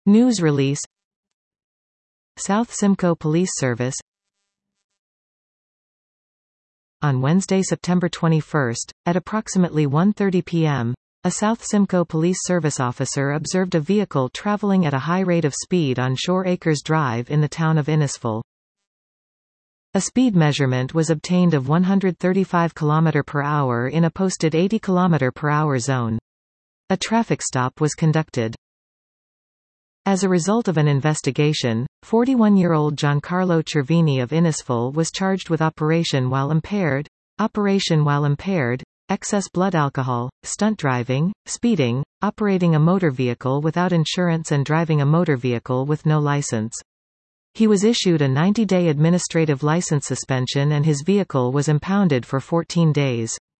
News release. South Simcoe Police Service. On Wednesday, September 21, at approximately 1:30 p.m., a South Simcoe Police Service officer observed a vehicle traveling at a high rate of speed on Shore Acres Drive in the town of Innisfil. A speed measurement was obtained of 135 km per hour in a posted 80 km per hour zone. A traffic stop was conducted. As a result of an investigation, 41-year-old Giancarlo Cervini of Innisfil was charged with operation while impaired, excess blood alcohol, stunt driving, speeding, operating a motor vehicle without insurance and driving a motor vehicle with no license. He was issued a 90-day administrative license suspension and his vehicle was impounded for 14 days.